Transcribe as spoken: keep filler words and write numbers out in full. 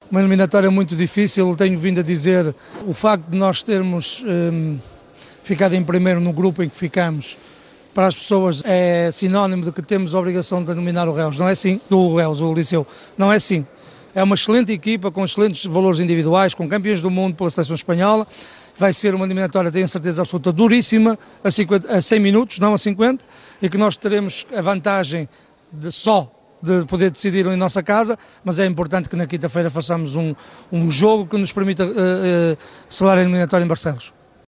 uma eliminatória muito difícil, tenho vindo a dizer, o facto de nós termos hum, ficado em primeiro no grupo em que ficamos, para as pessoas é sinónimo de que temos a obrigação de eliminar o Reus, não é assim, do Reus, o Liceu, não é assim. É uma excelente equipa, com excelentes valores individuais, com campeões do mundo pela seleção espanhola, vai ser uma eliminatória, tenho certeza absoluta, duríssima, a, cinquenta, a cem minutos, não a cinquenta, e que nós teremos a vantagem de só de poder decidir em nossa casa, mas é importante que na quinta-feira façamos um, um jogo que nos permita uh, uh, selar a eliminatória em Barcelos.